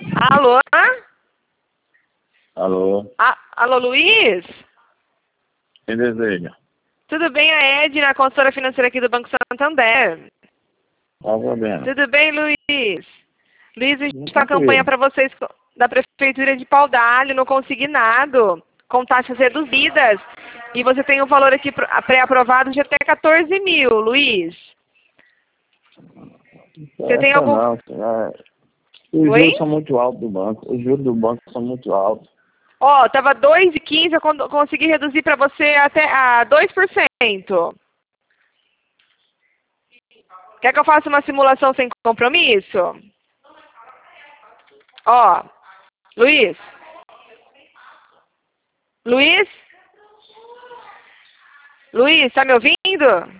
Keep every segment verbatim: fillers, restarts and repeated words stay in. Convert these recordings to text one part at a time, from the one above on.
Alô? Alô? A, alô, Luiz? Quem deseja? Tudo bem, a Edna, consultora financeira aqui do Banco Santander. Qual o problema? Tudo bem, Luiz? Luiz, a gente está Tranquilo. campanha para vocês da Prefeitura de Pau d'Alho, no consignado, com taxas reduzidas. E você tem um valor aqui pré-aprovado de até quatorze mil, Luiz. Você tem algum... Não, é... Os Oi? juros são muito altos do banco. Os juros do banco são muito altos. Ó, tava dois vírgula quinze, eu con- consegui reduzir para você até a dois por cento. Quer que eu faça uma simulação sem compromisso? Ó, Luiz? Luiz? Luiz, tá me ouvindo?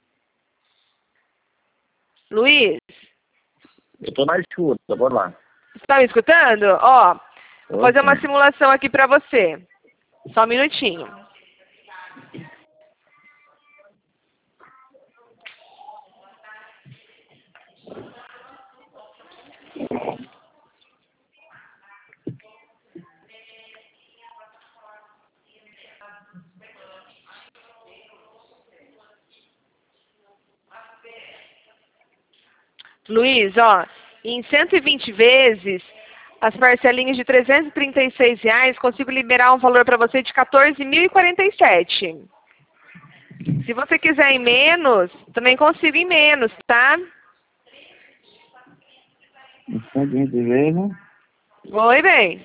Luiz? Eu tô na escuta, bora lá. Você tá me escutando? Ó, vou fazer uma Ok. simulação aqui pra você. Só um minutinho. Luiz, ó, em cento e vinte vezes, as parcelinhas de trezentos e trinta e seis reais, consigo liberar um valor para você de quatorze mil e quarenta e sete. Se você quiser em menos, também consigo em menos, tá? Em cento e vinte vezes. Oi, bem.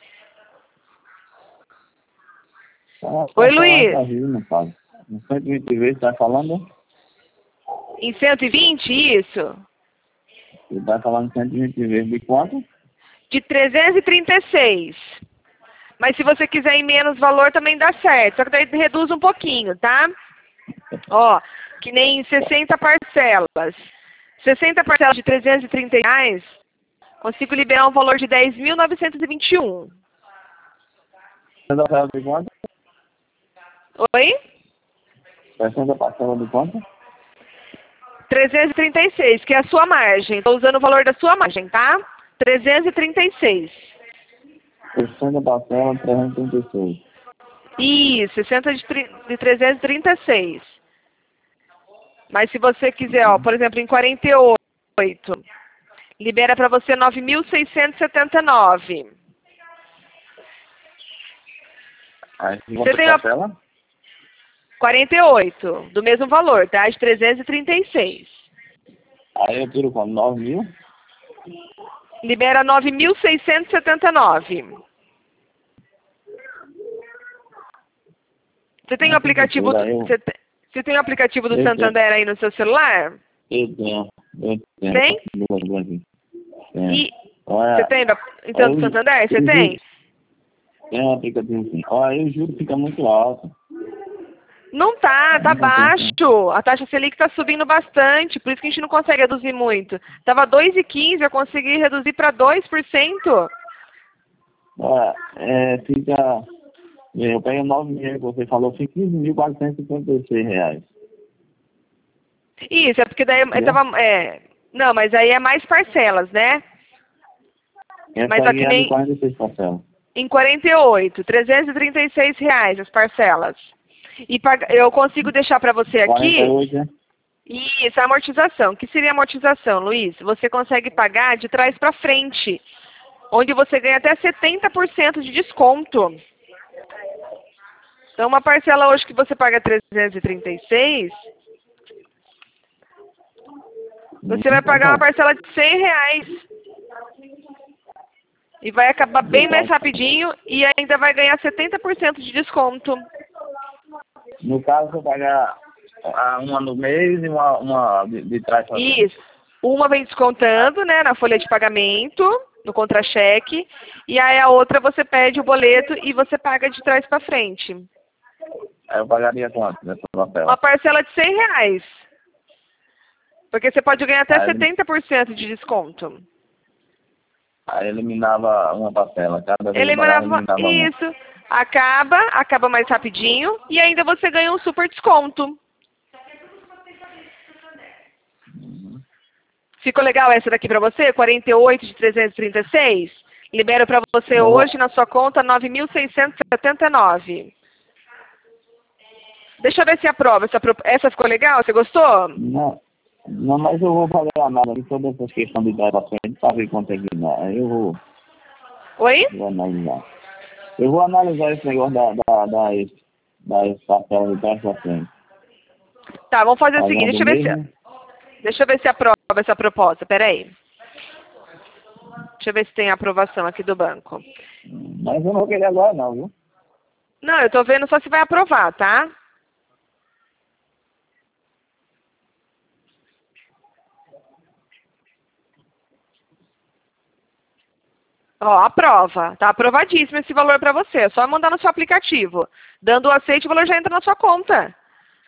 Tá, Oi, tá Luiz. falando, tá rindo, não fala. Em cento e vinte vezes, tá falando? Em cento e vinte, isso? Você tá falando cento e vinte vezes de quanto? De trezentos e trinta e seis. Mas se você quiser em menos valor, também dá certo. Só que daí reduz um pouquinho, tá? Ó, que nem sessenta parcelas. sessenta parcelas de trezentos e trinta reais, consigo liberar um valor de dez mil novecentos e vinte e um. sessenta parcelas de quanto? Oi? sessenta parcelas de quanto? trezentos e trinta e seis, que é a sua margem. Estou usando o valor da sua margem, tá? trezentos e trinta e seis. sessenta parcelas, trezentos e trinta e seis. Isso, sessenta de, tri- de trezentos e trinta e seis. Mas se você quiser, ó, por exemplo, em quarenta e oito, libera para você nove mil seiscentos e setenta e nove. Aí, Você quantas tem a parcelas? quarenta e oito, do mesmo valor, tá? De trezentos e trinta e seis. Aí eu tiro quanto? nove mil? Libera nove mil seiscentos e setenta e nove. Você tem o Nossa, aplicativo do, cultura, eu- você, te- você tem o aplicativo do Eu tenho. Santander aí no seu celular? Eu tenho. Eu tenho. Tem? Boa, boa, aqui. Tenho. E Olha, você tem, da- então, do eu- Santander? Você eu tem? juro- Tem um aplicativo assim. Olha, aí o juro fica muito alto. Não tá, tá Não compensa. baixo. A taxa Selic tá subindo bastante, por isso que a gente não consegue reduzir muito. Tava dois vírgula quinze, eu consegui reduzir para dois por cento. Olha, é, fica... Eu pego nove mil que você falou, fica quinze mil quatrocentos e cinquenta e seis reais. Isso, é porque daí eu Entendeu? tava. É, não, mas aí é mais parcelas, né? Essa Mas aí aqui é de nem quarenta e seis parcelas. em quarenta e oito, trezentos e trinta e seis reais as parcelas. E paga- eu consigo deixar para você quarenta e aqui. oito, né? Isso, a amortização. O que seria amortização, Luiz? Você consegue pagar de trás para frente, onde você ganha até setenta por cento de desconto. Então, uma parcela hoje que você paga trezentos e trinta e seis, você vai pagar uma parcela de cem reais. E vai acabar bem mais rapidinho e ainda vai ganhar setenta por cento de desconto. No caso, eu pagar ah, uma no mês e uma, uma de, de trás para frente. Isso. Uma vem descontando, né, na folha de pagamento, no contra-cheque, e aí a outra você pede o boleto e você paga de trás para frente. Aí eu pagaria quanto nessa parcela? Uma parcela de cem reais. Porque você pode ganhar até Aí- setenta por cento de desconto. Aí eliminava uma parcela. Cada vez que eu Eliminava, pagava, eliminava uma. isso. Acaba, acaba mais rapidinho e ainda você ganha um super desconto. Uhum. Ficou legal essa daqui pra você? quarenta e oito de trezentos e trinta e seis? Libero para você Eu hoje na sua conta nove mil seiscentos e setenta e nove. Deixa eu ver se aprova. Essa, pro- essa ficou legal? Você gostou? Não, não, mas eu vou fazer a análise de todas essas questões de trás para frente para ver quanto é que dá. Eu vou, Oi? vou analisar. Eu vou analisar esse negócio da, da, das, das parcelas de trás para frente. Tá, vamos fazer o Pagando seguinte. Deixa eu ver mesmo, se, deixa eu ver se aprova essa proposta. Pera aí. Deixa eu ver se tem aprovação aqui do banco. mas eu não vou querer agora não, viu? Não, eu tô vendo só se vai aprovar, tá? Ó, aprova. Tá aprovadíssimo esse valor para você. É só mandar no seu aplicativo. Dando o aceite, o valor já entra na sua conta.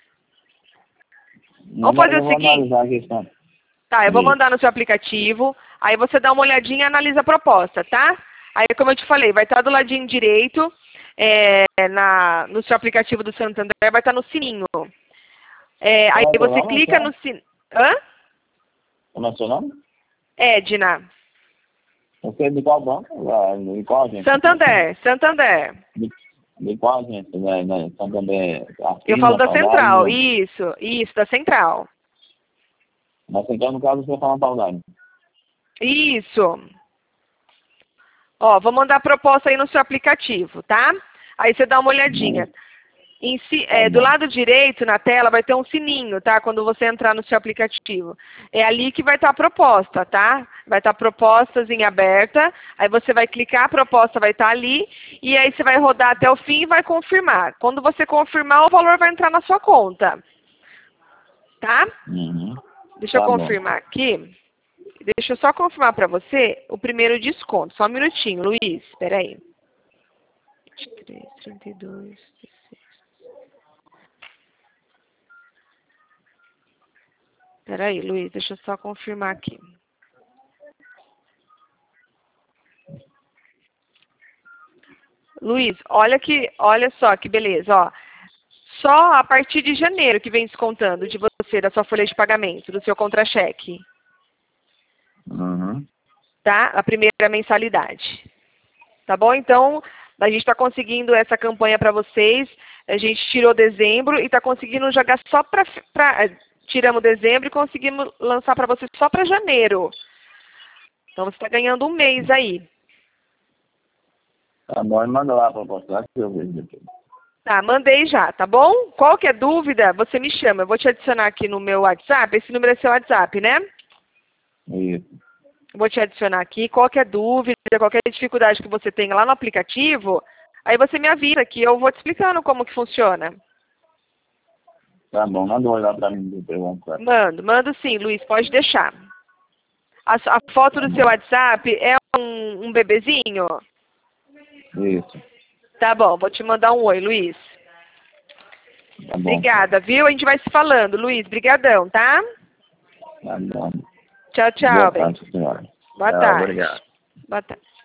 Vamos Mas fazer eu o vou seguinte. analisar a questão. Tá, eu vou Isso. mandar no seu aplicativo. Aí você dá uma olhadinha e analisa a proposta, tá? Aí, como eu te falei, vai estar do ladinho direito, é, na, no seu aplicativo do Santander, vai estar no sininho. É, aí Qual é o teu você nome, clica Marcelo? no sininho. Hã? Como é o seu nome? Edna. Você é de qual banco? Ah, de qual agência? Santander, Santander. De, de qual agência? Né? né? Santander, Eu falo Assina, da Central. Saudade? Isso, isso, da Central. Mas então, no caso, você fala Saudade. Isso. Ó, vou mandar a proposta aí no seu aplicativo, tá? Aí você dá uma olhadinha. Em si, é, do lado direito, na tela, vai ter um sininho, tá? Quando você entrar no seu aplicativo. É ali que vai estar a proposta, tá? Vai estar propostas em aberta. Aí você vai clicar, a proposta vai estar ali. E aí você vai rodar até o fim e vai confirmar. Quando você confirmar, o valor vai entrar na sua conta. Tá? Uhum. Deixa eu Tá bom. confirmar aqui. Deixa eu só confirmar para você o primeiro desconto. Só um minutinho, Luiz. Espera aí. vinte e três, trinta e dois, dezesseis. Espera aí, Luiz. Deixa eu só confirmar aqui. Luiz, olha que, olha só que beleza, ó. Só a partir de janeiro que vem descontando de você, da sua folha de pagamento, do seu contra-cheque. Uhum. Tá? A primeira mensalidade. Tá bom? Então, a gente está conseguindo essa campanha para vocês. A gente tirou dezembro e está conseguindo jogar só para... Tiramos dezembro e conseguimos lançar para vocês só para janeiro. Então, você está ganhando um mês aí. Tá bom, e manda lá a proposta lá que eu vejo depois. Tá, mandei já, tá bom? Qualquer dúvida, você me chama. Eu vou te adicionar aqui no meu WhatsApp. Esse número é seu WhatsApp, né? Isso. Vou te adicionar aqui. Qualquer dúvida, qualquer dificuldade que você tenha lá no aplicativo, aí você me avisa que eu vou te explicando como que funciona. Tá bom, manda olhar pra mim depois. Vamos lá. Mando, mando sim, Luiz, pode deixar. A, a foto do seu WhatsApp é um, um bebezinho? Isso. Tá bom, vou te mandar um oi, Luiz. Tá bom. Obrigada, viu? A gente vai se falando, Luiz. Brigadão, tá? Tá bom. Tchau, tchau, Boa bem. tarde, senhora. Boa Tchau, tarde. obrigado. Boa tarde.